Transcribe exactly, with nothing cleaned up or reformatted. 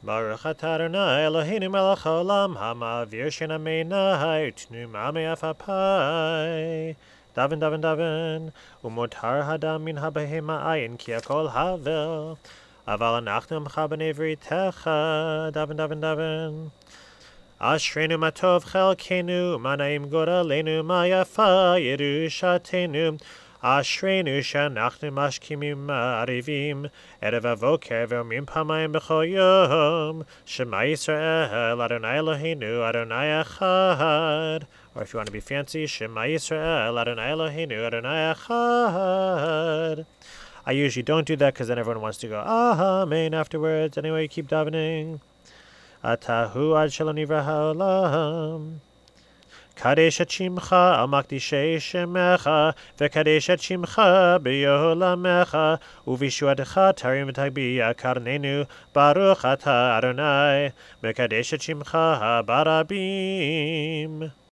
Baruch atah Adonai Eloheinu melech haolam hama'avir shena meinai utnu ma'amei afapai. Daven, daven, daven. Umotar hadam min habehema ayin ki akol havel. Aval anachnu amcha b'nei vritecha. Daven, daven, daven. Ashrenu matov chelkenu, manaim goralenu, mayafa yerushatenu. Ashrenu shanachnu mashkimim arivim, erev avoker ve'omrim pamayim b'chol yom. Shema Yisrael, Adonai Eloheinu, Adonai Echad. Or if you want to be fancy, Shema Yisrael, Adonai Eloheinu, Adonai Echad. I usually don't do that because then everyone wants to go Amen afterwards. Anyway, keep davening. Atahu ad shalom nivra ha'olam. Kadesh et shimcha al makdishei shemecha, vekadesh et shimcha b'yolamecha, uvishuatecha tarim v'tagbiya karnenu, baruch atah Adonai, vekadesh et shimcha barabim.